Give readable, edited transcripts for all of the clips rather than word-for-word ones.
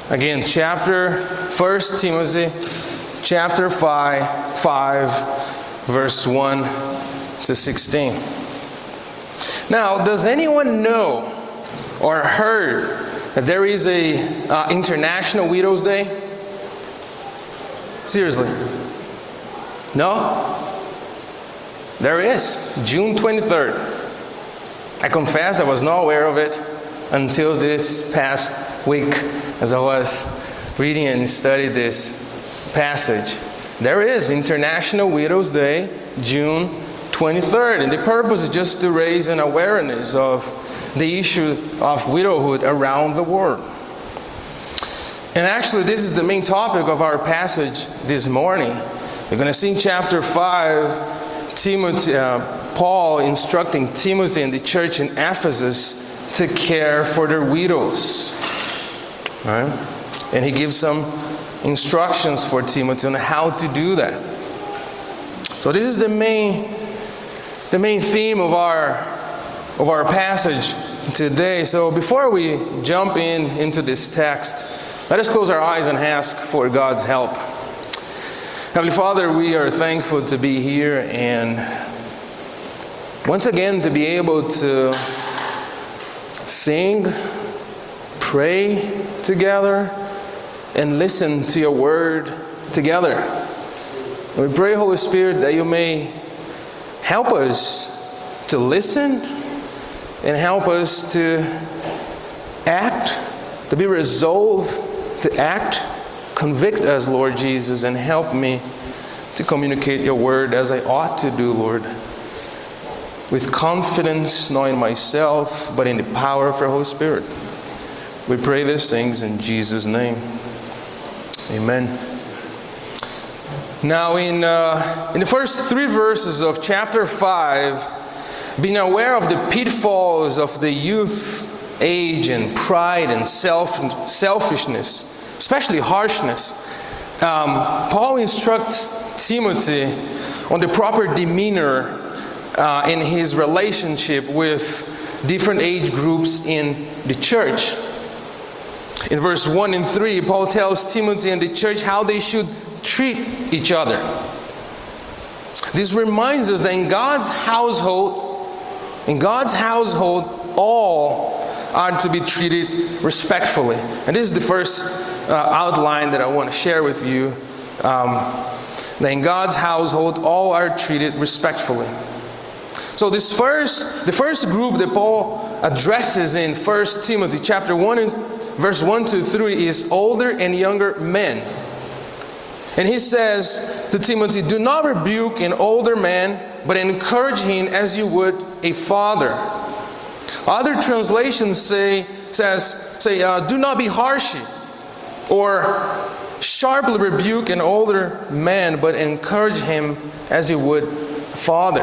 Again, 1 Timothy, chapter 5, verse 1 to 16. Now, does anyone know or heard that there is a International Widows Day? Seriously? No? There is, June 23rd. I confess I was not aware of it until this past week as I was reading and studying this passage. There is International Widows Day, June 23rd, and the purpose is just to raise an awareness of the issue of widowhood around the world. And actually, this is the main topic of our passage this morning. We're going to see in chapter 5, Paul instructing Timothy and the church in Ephesus to care for their widows. Right? And he gives some instructions for Timothy on how to do that. So this is the main theme of our passage today. So before we jump into this text, let us close our eyes and ask for God's help. Heavenly Father, we are thankful to be here and once again to be able to sing, pray together, and listen to your word together. And we pray, Holy Spirit, that you may help us to listen and help us to act, to be resolved to act. Convict us, Lord Jesus, and help me to communicate your word as I ought to do, Lord. With confidence, not in myself, but in the power of your Holy Spirit. We pray these things in Jesus' name. Amen. Now, in the first 3 verses of chapter 5, being aware of the pitfalls of the youth age and pride and selfishness, especially harshness, Paul instructs Timothy on the proper demeanor in his relationship with different age groups in the church. In verse 1 and 3, Paul tells Timothy and the church how they should treat each other. This reminds us that in God's household, all are to be treated respectfully. And this is the first outline that I want to share with you. That in God's household, all are treated respectfully. So the first group that Paul addresses in 1 Timothy chapter 1 and verse 1 to 3 is older and younger men. And he says to Timothy, do not rebuke an older man, but encourage him as you would a father. Other translations say, do not be harshy or sharply rebuke an older man, but encourage him as you would a father.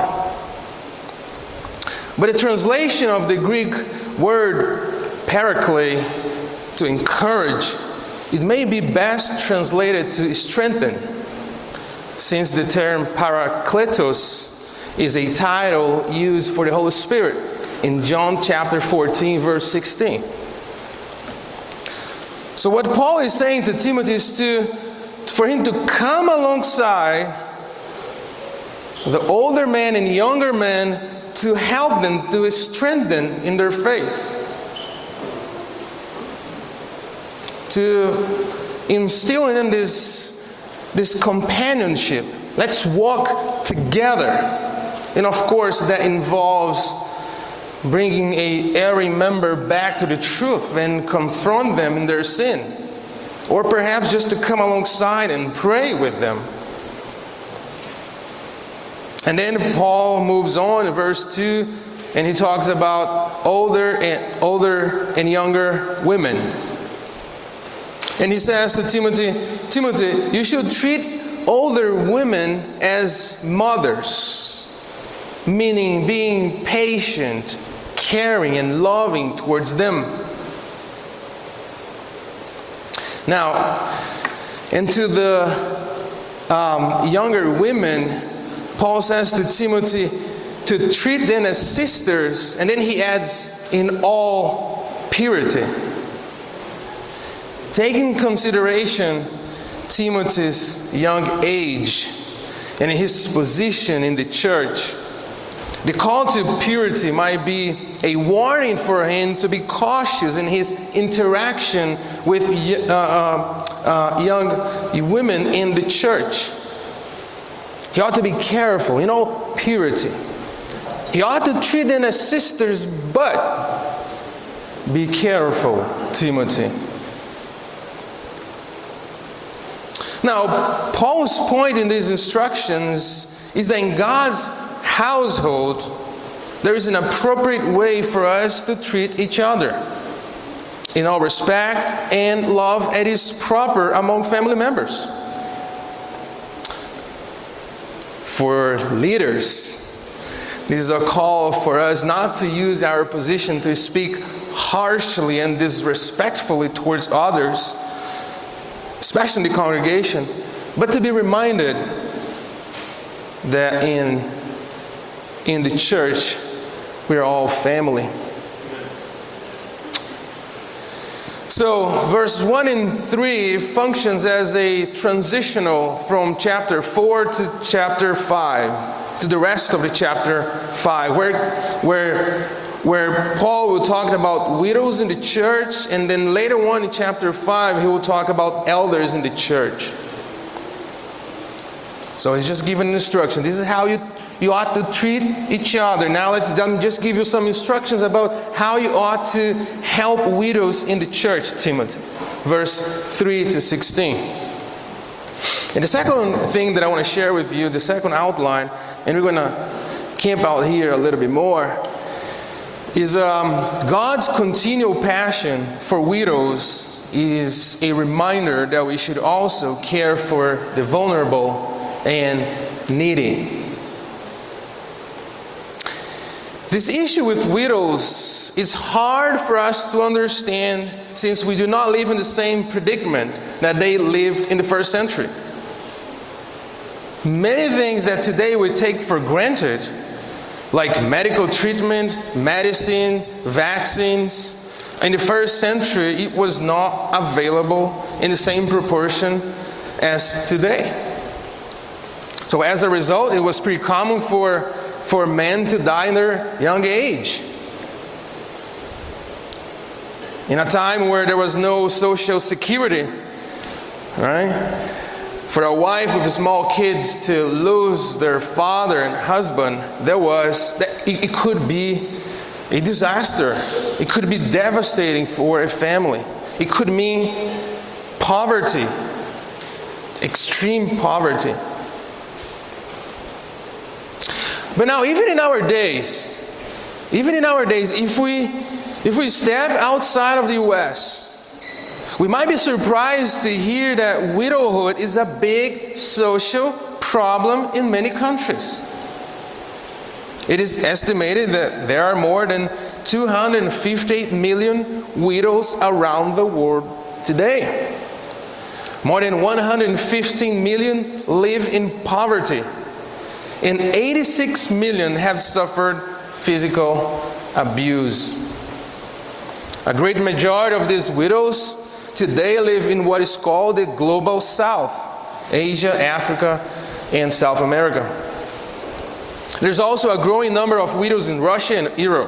But the translation of the Greek word parakle, to encourage, it may be best translated to strengthen, since the term parakletos is a title used for the Holy Spirit in John chapter 14, verse 16. So what Paul is saying to Timothy is for him to come alongside the older men and younger men to help them to strengthen in their faith. To instill in them this companionship. Let's walk together. And of course, that involves bringing a erring member back to the truth and confront them in their sin. Or perhaps just to come alongside and pray with them. And then Paul moves on in verse 2 and he talks about older and younger women. And he says to Timothy, you should treat older women as mothers, meaning being patient, caring, and loving towards them. Now, and to the younger women, Paul says to Timothy to treat them as sisters, and then he adds, in all purity. take in consideration Timothy's young age and his position in the church, the call to purity might be a warning for him to be cautious in his interaction with young women in the church. He ought to be careful, purity. He ought to treat them as sisters, but be careful, Timothy. Now, Paul's point in these instructions is that in God's household, there is an appropriate way for us to treat each other in all respect and love that is proper among family members. For leaders, this is a call for us not to use our position to speak harshly and disrespectfully towards others, especially in the congregation, but to be reminded that in the church, we are all family. So, verse 1 and 3 functions as a transitional from chapter 4 to chapter 5, to the rest of the chapter 5, where Paul will talk about widows in the church, and then later on in chapter 5, he will talk about elders in the church. So he's just giving instruction. This is how you ought to treat each other. Now let them just give you some instructions about how you ought to help widows in the church, Timothy. Verse 3 to 16. And the second thing that I want to share with you, the second outline, and we're going to camp out here a little bit more, is God's continual passion for widows is a reminder that we should also care for the vulnerable and needy. This issue with widows is hard for us to understand since we do not live in the same predicament that they lived in the first century. Many things that today we take for granted, like medical treatment, medicine, vaccines, in the first century it was not available in the same proportion as today. So as a result, it was pretty common for men to die in their young age. In a time where there was no social security, right? For a wife with small kids to lose their father and husband, it could be a disaster. It could be devastating for a family. It could mean poverty, extreme poverty. But now, even in our days, if we step outside of the U.S., we might be surprised to hear that widowhood is a big social problem in many countries. It is estimated that there are more than 258 million widows around the world today. More than 115 million live in poverty. And 86 million have suffered physical abuse. A great majority of these widows today live in what is called the Global South, Asia, Africa, and South America. There's also a growing number of widows in Russia and Europe.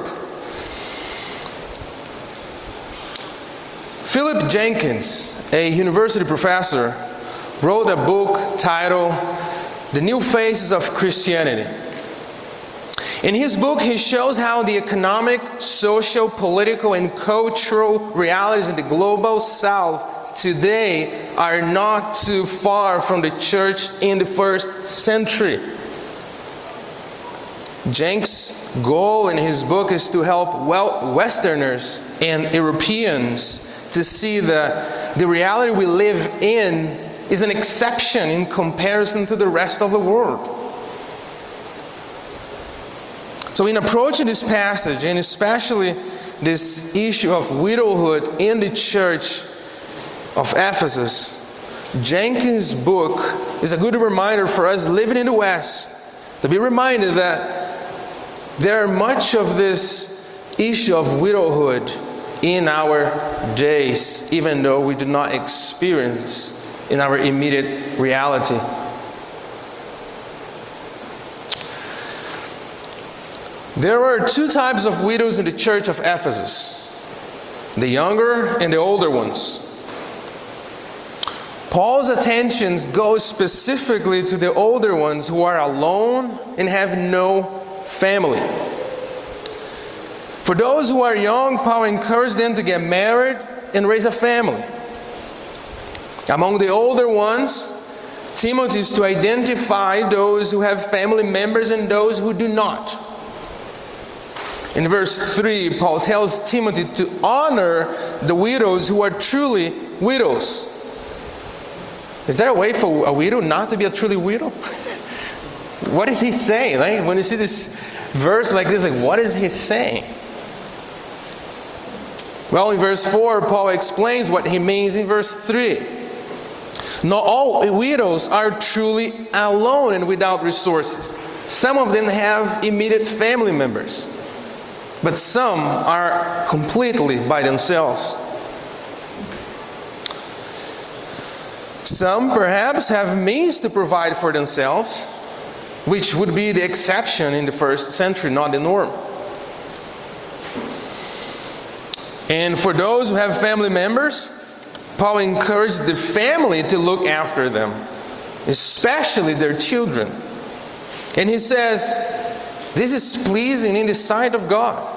Philip Jenkins, a university professor, wrote a book titled The New Faces of Christianity. In his book, he shows how the economic, social, political, and cultural realities in the global South today are not too far from the church in the first century. Jenks' goal in his book is to help Westerners and Europeans to see that the reality we live in is an exception in comparison to the rest of the world. So in approaching this passage, and especially this issue of widowhood in the church of Ephesus, Jenkins' book is a good reminder for us living in the West to be reminded that there are much of this issue of widowhood in our days, even though we do not experience in our immediate reality. There were two types of widows in the church of Ephesus: the younger and the older ones. Paul's attentions go specifically to the older ones who are alone and have no family. For those who are young, Paul encouraged them to get married and raise a family. Among the older ones, Timothy is to identify those who have family members and those who do not. In verse 3, Paul tells Timothy to honor the widows who are truly widows. Is there a way for a widow not to be a truly widow? What is he saying? Like, when you see this verse like this, like, what is he saying? Well, in verse 4, Paul explains what he means in verse 3. Not all widows are truly alone and without resources. Some of them have immediate family members, but some are completely by themselves. Some perhaps have means to provide for themselves, which would be the exception in the first century, not the norm. And for those who have family members, Paul encouraged the family to look after them, especially their children. And he says, this is pleasing in the sight of God.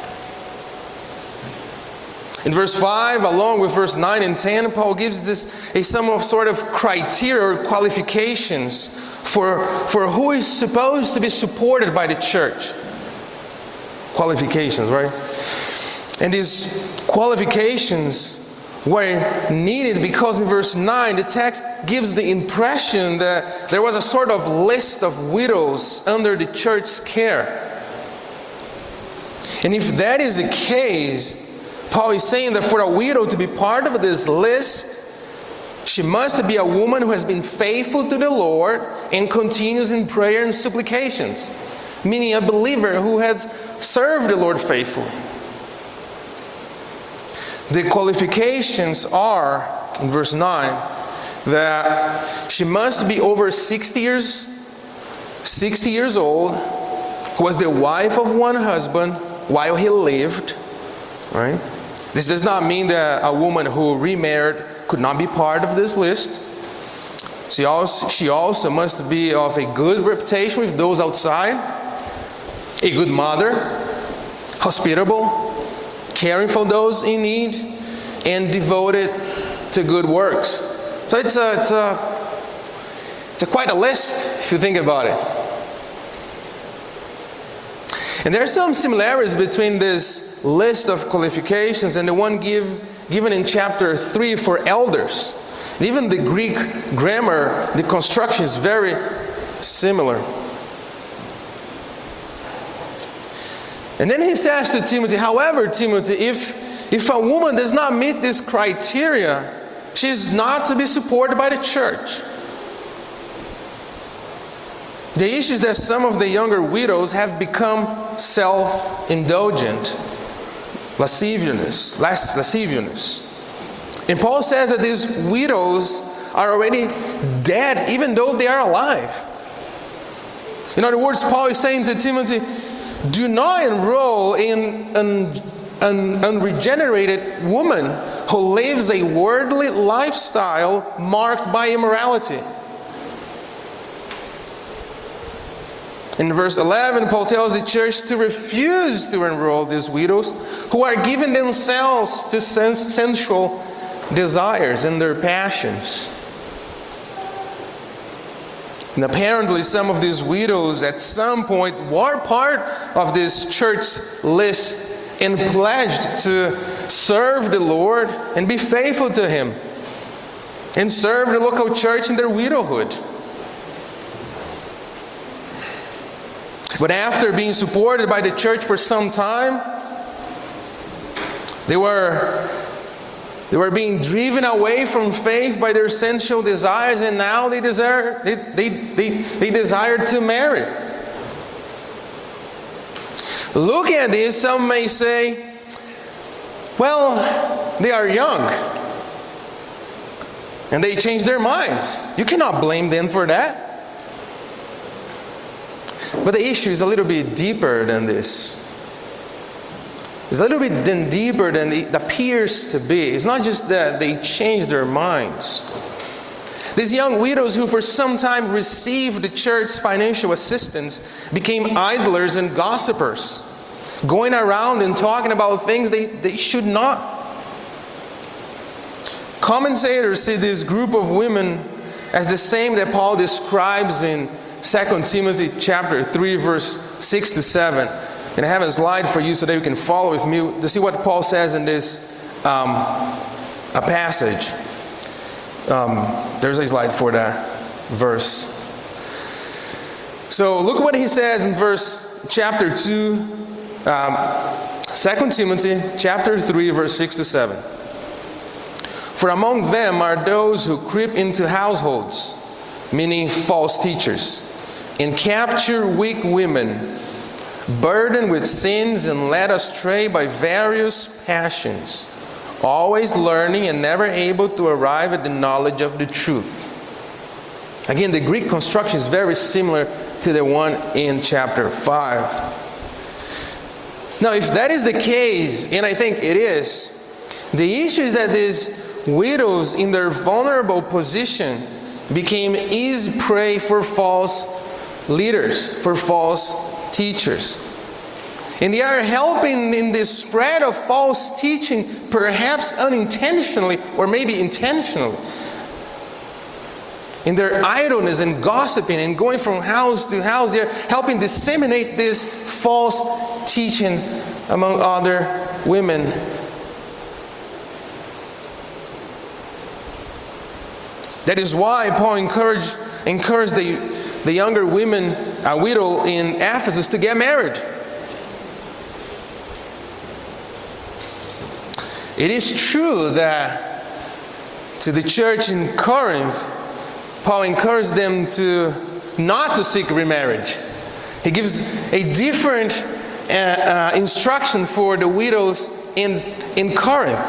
In verse 5, along with verse 9 and 10, Paul gives this some sort of criteria or qualifications for who is supposed to be supported by the church. Qualifications, right? And these qualifications were needed because in verse 9, the text gives the impression that there was a sort of list of widows under the church's care. And if that is the case, Paul is saying that for a widow to be part of this list, she must be a woman who has been faithful to the Lord and continues in prayer and supplications, meaning a believer who has served the Lord faithfully. The qualifications are, in verse 9, that she must be over 60 years old, who was the wife of one husband while he lived, right? This does not mean that a woman who remarried could not be part of this list. She also must be of a good reputation with those outside, a good mother, hospitable, caring for those in need, and devoted to good works. So it's quite a list if you think about it. And there are some similarities between this list of qualifications and the one given in chapter 3 for elders. And even the Greek grammar, the construction is very similar. And then he says to Timothy, however, Timothy, if a woman does not meet this criteria, she is not to be supported by the church. The issue is that some of the younger widows have become self-indulgent, lasciviousness. And Paul says that these widows are already dead even though they are alive. In other words, Paul is saying to Timothy, do not enroll in an unregenerated woman who lives a worldly lifestyle marked by immorality. In verse 11, Paul tells the church to refuse to enroll these widows who are giving themselves to sensual desires and their passions. And apparently some of these widows at some point were part of this church list and pledged to serve the Lord and be faithful to Him and serve the local church in their widowhood. But after being supported by the church for some time, they were being driven away from faith by their sensual desires, and now they desired to marry. Looking at this, some may say, Well, they are young. And they change their minds. You cannot blame them for that. But the issue is a little bit deeper than this. It's a little bit deeper than it appears to be. It's not just that they change their minds. These young widows who for some time received the church's financial assistance became idlers and gossipers, going around and talking about things they should not. Commentators see this group of women as the same that Paul describes in 2 Timothy chapter 3, verse 6 to 7. And I have a slide for you so that you can follow with me to see what Paul says in this a passage. There's a slide for that verse. So look what he says in chapter 2, 2 Timothy chapter 3, verse 6 to 7. For among them are those who creep into households, meaning false teachers, and capture weak women, burdened with sins and led astray by various passions, always learning and never able to arrive at the knowledge of the truth. Again, the Greek construction is very similar to the one in chapter 5. Now, if that is the case, and I think it is, the issue is that these widows in their vulnerable position became easy prey for false leaders, for false teachers. And they are helping in the spread of false teaching, perhaps unintentionally or maybe intentionally. In their idleness and gossiping and going from house to house, they're helping disseminate this false teaching among other women. That is why Paul encouraged the younger women, a widow in Ephesus, to get married. It is true that to the church in Corinth, Paul encouraged them not to seek remarriage. He gives a different instruction for the widows in Corinth.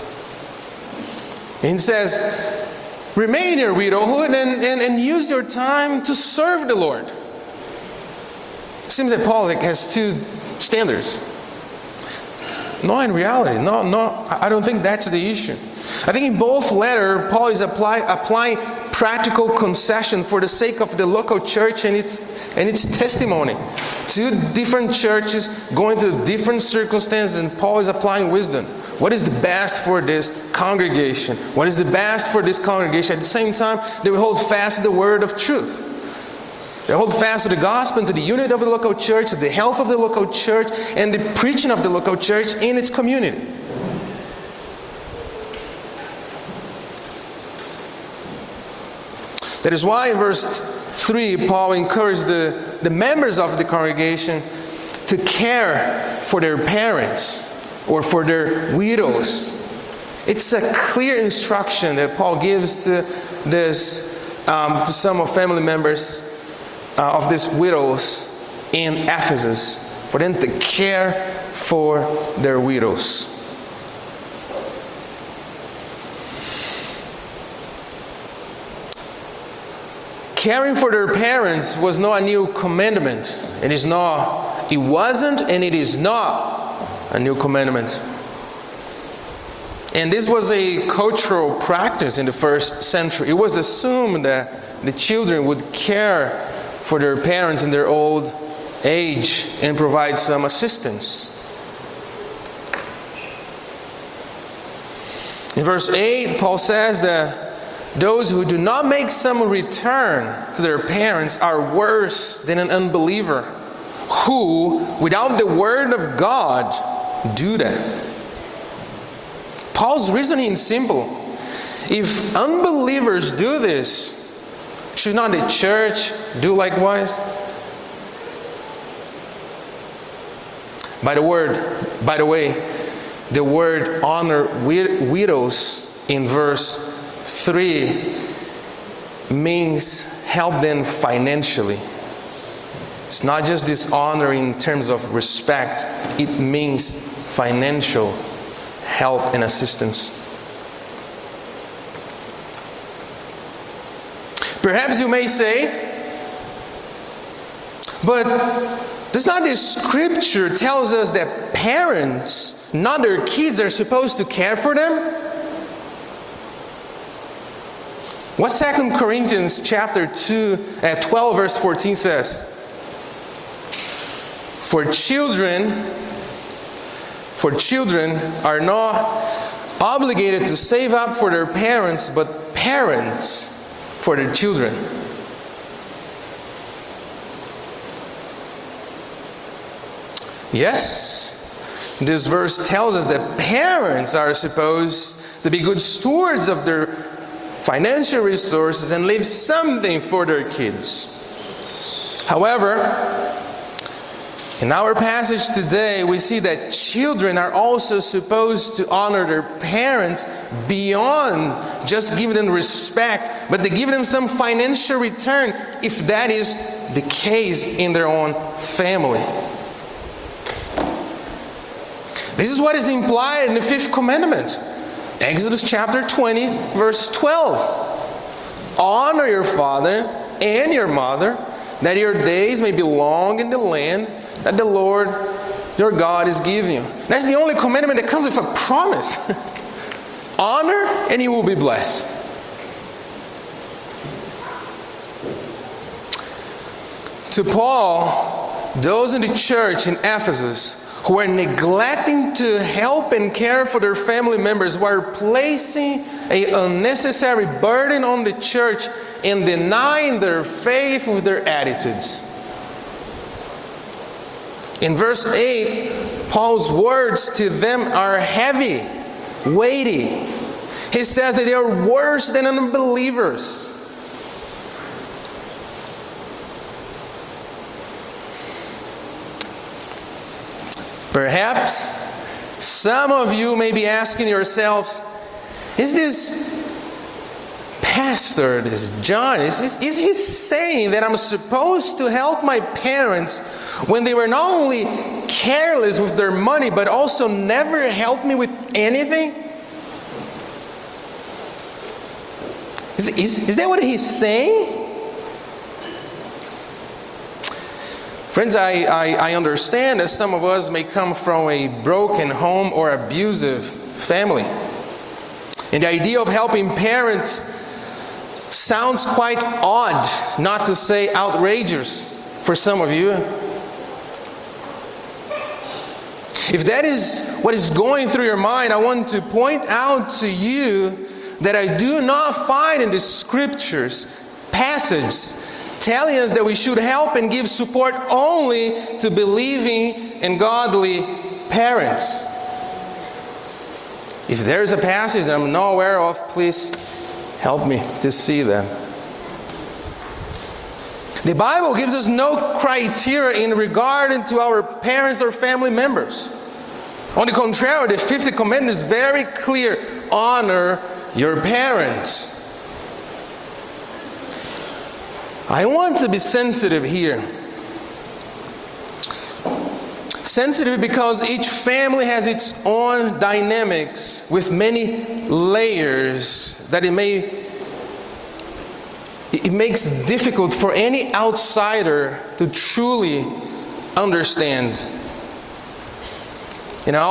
And he says, remain in your widowhood and use your time to serve the Lord. It seems that Paul has two standards. No, in reality, no, I don't think that's the issue. I think in both letters, Paul is applying practical concession for the sake of the local church and its testimony. Two different churches going through different circumstances, and Paul is applying wisdom. What is the best for this congregation? What is the best for this congregation? At the same time, they will hold fast to the word of truth. They hold fast to the gospel, to the unity of the local church, to the health of the local church, and the preaching of the local church in its community. That is why in verse 3, Paul encouraged the members of the congregation to care for their parents or for their widows. It's a clear instruction that Paul gives to some of family members of these widows in Ephesus, for them to care for their widows. Caring for their parents was not a new commandment. It wasn't, and it is not a new commandment. And this was a cultural practice in the first century. It was assumed that the children would care for their parents in their old age and provide some assistance. In verse 8, Paul says that those who do not make some return to their parents are worse than an unbeliever, who, without the word of God, do that. Paul's reasoning is simple. If unbelievers do this, should not the church do likewise? By the way, the word honor widows in verse 3 means help them financially. It's not just this honor in terms of respect. It means financial help and assistance. Perhaps you may say, but does not the scripture tells us that parents, not their kids, are supposed to care for them? What 2 Corinthians chapter 12 verse 14 says? For children are not obligated to save up for their parents, but parents for their children. Yes, this verse tells us that parents are supposed to be good stewards of their financial resources and leave something for their kids. However, in our passage today, we see that children are also supposed to honor their parents beyond just giving them respect, but to give them some financial return if that is the case in their own family. This is what is implied in the 5th commandment. Exodus chapter 20, verse 12. Honor your father and your mother, that your days may be long in the land that the Lord your God is giving you. That's the only commandment that comes with a promise. Honor and you will be blessed. To Paul, those in the church in Ephesus who were neglecting to help and care for their family members were placing an unnecessary burden on the church and denying their faith with their attitudes. In verse 8, Paul's words to them are heavy, weighty. He says that they are worse than unbelievers. Perhaps some of you may be asking yourselves, is this pastor, this John, is he saying that I'm supposed to help my parents when they were not only careless with their money, but also never helped me with anything? Is that what he's saying? Friends, I understand that some of us may come from a broken home or abusive family. And the idea of helping parents sounds quite odd, not to say outrageous, for some of you. If that is what is going through your mind, I want to point out to you that I do not find in the scriptures passages telling us that we should help and give support only to believing and godly parents. If there is a passage that I'm not aware of, please help me to see them. The Bible gives us no criteria in regard to our parents or family members. On the contrary, the 5th commandment is very clear. Honor your parents. I want to be sensitive here. Sensitive because each family has its own dynamics with many layers that it makes difficult for any outsider to truly understand. And I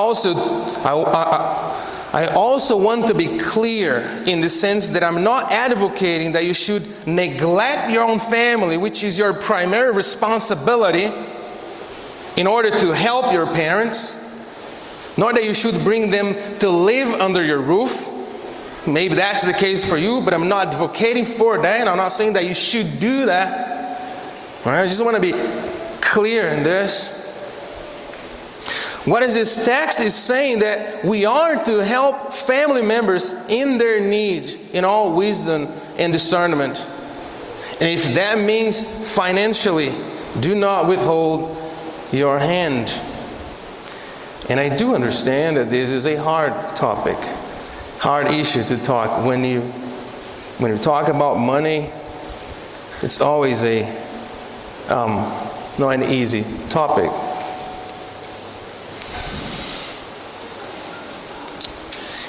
also want to be clear in the sense that I'm not advocating that you should neglect your own family, which is your primary responsibility, in order to help your parents, nor that you should bring them to live under your roof. Maybe that's the case for you, but I'm not advocating for that, and I'm not saying that you should do that. All right? I just want to be clear in this. What is this text is saying that we are to help family members in their need in all wisdom and discernment. And if that means financially, do not withhold your hand. And I do understand that this is a hard topic, hard issue to talk. When you talk about money, it's always not an easy topic.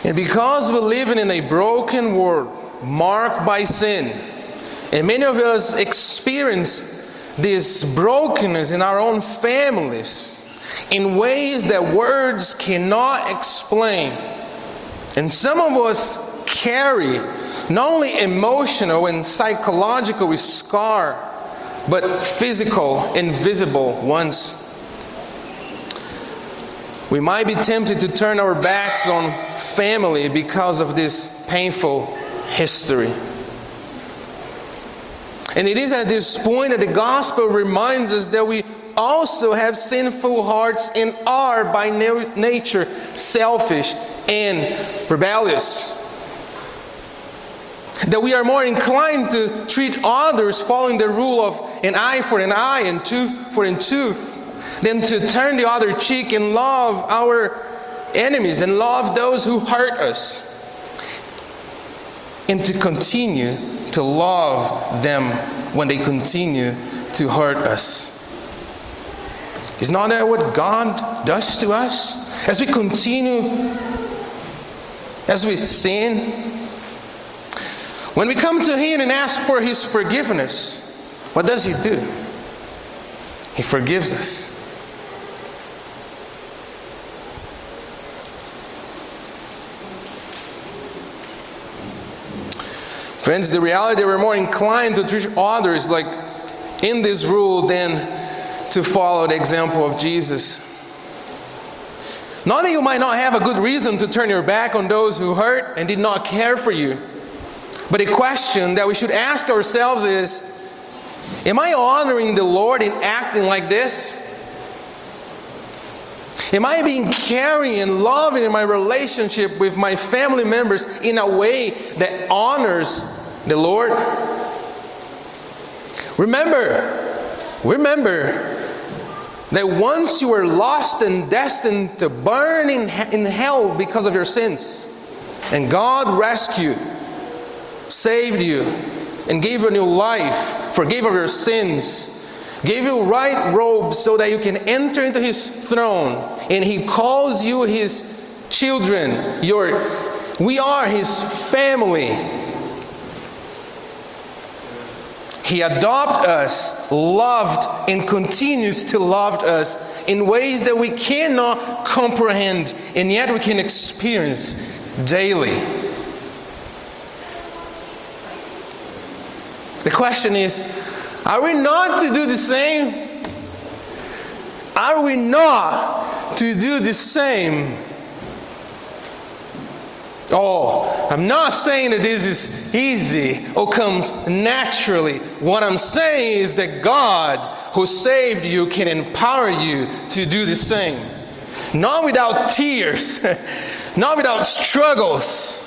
And because we're living in a broken world marked by sin, and many of us experience this brokenness in our own families in ways that words cannot explain. And some of us carry not only emotional and psychological scar, but physical and visible ones. We might be tempted to turn our backs on family because of this painful history. And it is at this point that the gospel reminds us that we also have sinful hearts and are by nature selfish and rebellious. That we are more inclined to treat others following the rule of an eye for an eye and tooth for a tooth than to turn the other cheek and love our enemies and love those who hurt us. And to continue to love them when they continue to hurt us. Is not that what God does to us? As we continue, as we sin, when we come to Him and ask for His forgiveness, what does He do? He forgives us. Friends, the reality that we're more inclined to treat others like in this rule than to follow the example of Jesus. Not that you might not have a good reason to turn your back on those who hurt and did not care for you, but a question that we should ask ourselves is, am I honoring the Lord in acting like this? Am I being caring and loving in my relationship with my family members in a way that honors the Lord? Remember that once you were lost and destined to burn in hell because of your sins, and God rescued, saved you, and gave you a new life, forgave of your sins, gave you right robes so that you can enter into His throne, and He calls you His children. We are His family. He adopted us, loved, and continues to love us in ways that we cannot comprehend, and yet we can experience daily. The question is, are we not to do the same? Are we not to do the same? Oh, I'm not saying that this is easy or comes naturally. What I'm saying is that God, who saved you, can empower you to do the same. Not without tears, not without struggles,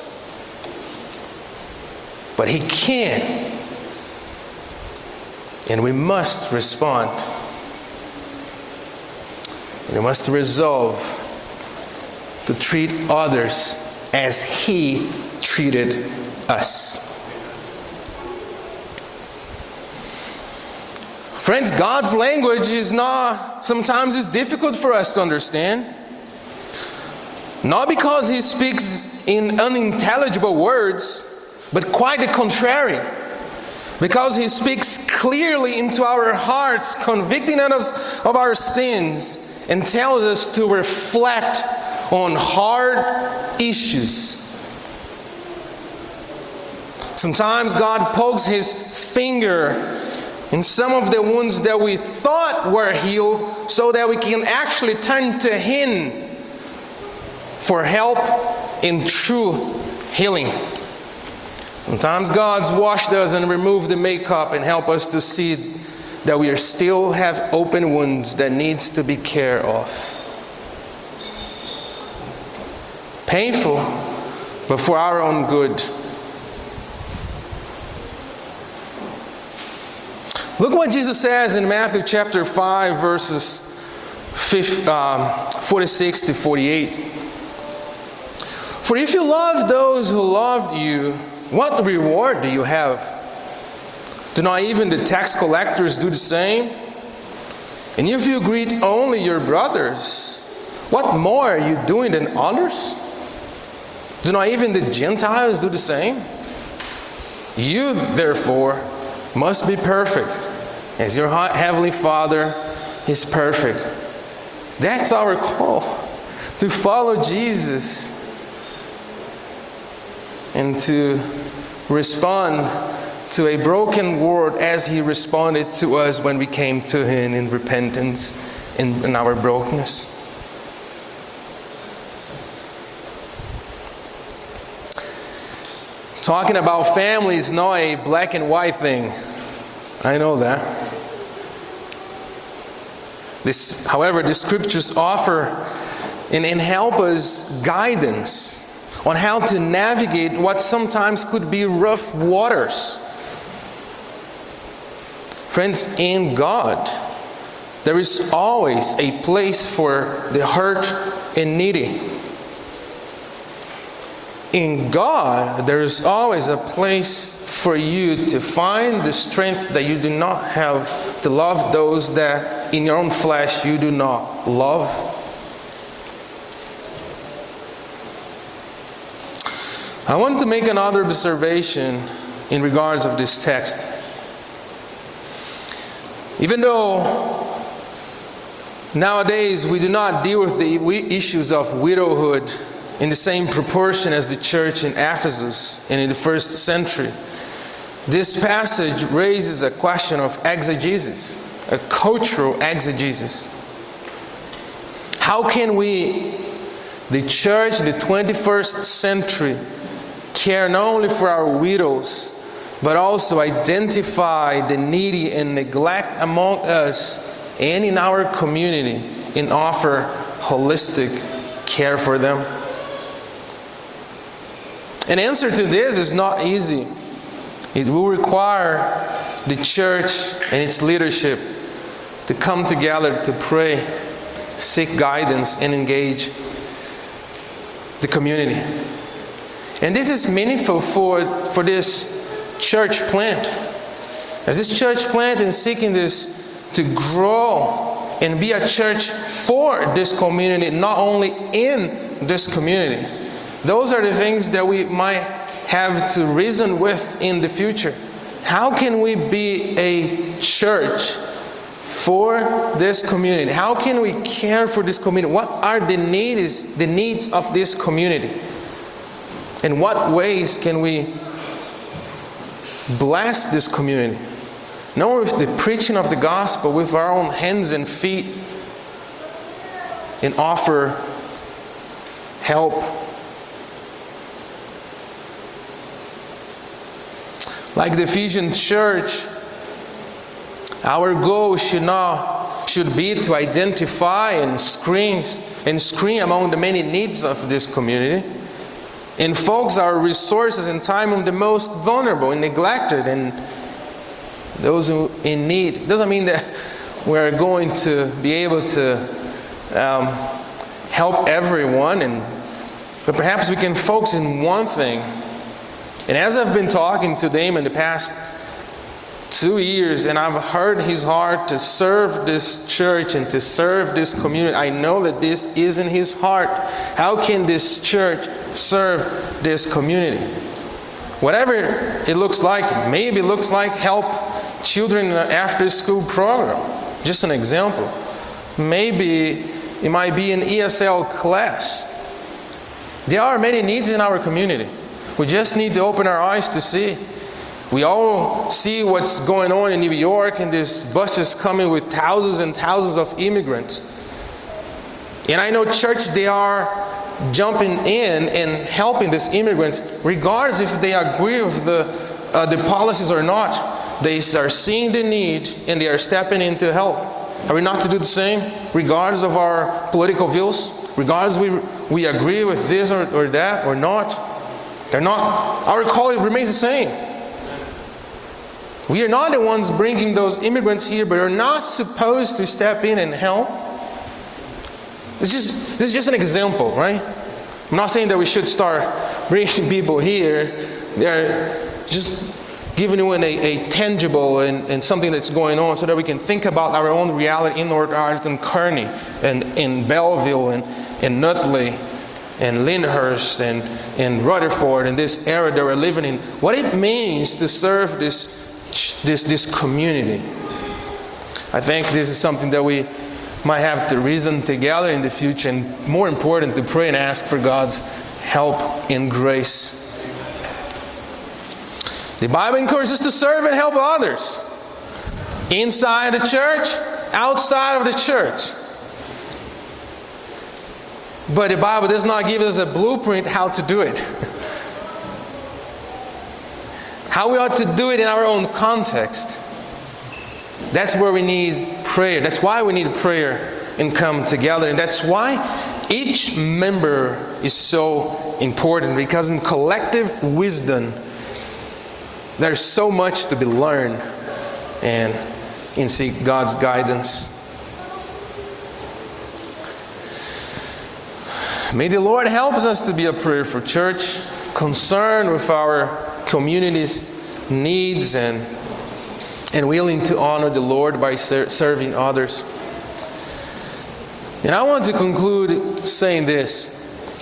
but He can. And we must respond. And we must resolve to treat others as He treated us. Friends, God's language sometimes is difficult for us to understand. Not because He speaks in unintelligible words, but quite the contrary. Because He speaks clearly into our hearts, convicting us of our sins, and tells us to reflect on hard issues. Sometimes God pokes His finger in some of the wounds that we thought were healed, so that we can actually turn to Him for help in true healing. Sometimes God's washed us and removed the makeup and help us to see that we still have open wounds that needs to be cared of. Painful, but for our own good. Look what Jesus says in Matthew chapter 5, verses 46 to 48. For if you love those who loved you, what reward do you have? Do not even the tax collectors do the same? And if you greet only your brothers, what more are you doing than others? Do not even the Gentiles do the same? You, therefore, must be perfect, as your heavenly Father is perfect. That's our call, to follow Jesus and to respond to a broken world as He responded to us when we came to Him in repentance in our brokenness. Talking about family is not a black and white thing. I know that. However, the scriptures offer and help us guidance on how to navigate what sometimes could be rough waters. Friends, in God, there is always a place for the hurt and needy. In God, there is always a place for you to find the strength that you do not have to love those that in your own flesh you do not love. I want to make another observation in regards of this text. Even though nowadays we do not deal with the issues of widowhood in the same proportion as the church in Ephesus and in the first century, this passage raises a question of exegesis, a cultural exegesis. How can we, the church in the 21st century, care not only for our widows, but also identify the needy and neglect among us and in our community and offer holistic care for them? An answer to this is not easy. It will require the church and its leadership to come together to pray, seek guidance, and engage the community. And this is meaningful for this church plant. As this church plant is seeking this to grow and be a church for this community, not only in this community. Those are the things that we might have to reason with in the future. How can we be a church for this community? How can we care for this community? What are the needs of this community? In what ways can we bless this community? Not with the preaching of the gospel, with our own hands and feet, and offer help. Like the Ephesian church, our goal should be to identify and screen among the many needs of this community, and focus our resources and time on the most vulnerable and neglected and those who in need. It doesn't mean that we're going to be able to help everyone, but perhaps we can focus in one thing. And as I've been talking to them in the past 2 years, and I've heard his heart to serve this church and to serve this community, I know that this is in his heart. How can this church serve this community? Whatever it looks like, maybe it looks like help children in an after-school program. Just an example. Maybe it might be an ESL class. There are many needs in our community. We just need to open our eyes to see. We all see what's going on in New York, and these buses coming with thousands and thousands of immigrants. And I know church, they are jumping in and helping these immigrants, regardless if they agree with the policies or not. They are seeing the need and they are stepping in to help. Are we not to do the same, regardless of our political views? Regardless we agree with this or that or not? They're not. Our call remains the same. We are not the ones bringing those immigrants here, but we're not supposed to step in and help. This is just an example, right? I'm not saying that we should start bringing people here. They're just giving you a tangible and something that's going on so that we can think about our own reality in North Arlington, Kearney, and in Belleville, and Nutley, and Lyndhurst and Rutherford in this era that we're living in, what it means to serve this community. I think this is something that we might have to reason together in the future, and more important, to pray and ask for God's help and grace. The Bible encourages us to serve and help others. Inside the church, outside of the church. But the Bible does not give us a blueprint how to do it. How we ought to do it in our own context. That's where we need prayer. That's why we need prayer and come together. And that's why each member is so important. Because in collective wisdom, there's so much to be learned and seek God's guidance. May the Lord help us to be a prayerful church, concerned with our community's needs and willing to honor the Lord by serving others. And I want to conclude saying this.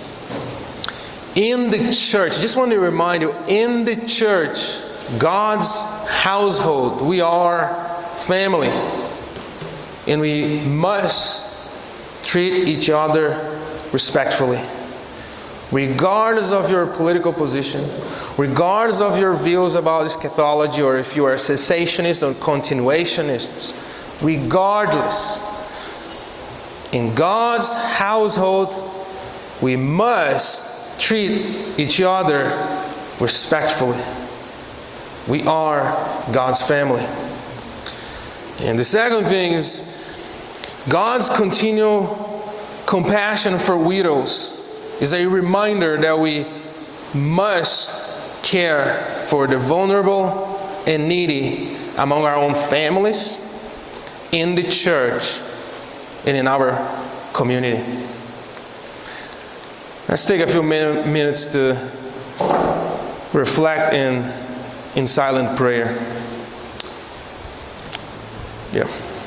In the church, I just want to remind you, in the church, God's household, we are family. And we must treat each other respectfully. Regardless of your political position, regardless of your views about eschatology, or if you are a cessationist or continuationist, regardless, in God's household, we must treat each other respectfully. We are God's family. And the second thing is God's continual compassion for widows is a reminder that we must care for the vulnerable and needy among our own families, in the church, and in our community. Let's take a few minutes to reflect in silent prayer. Yeah.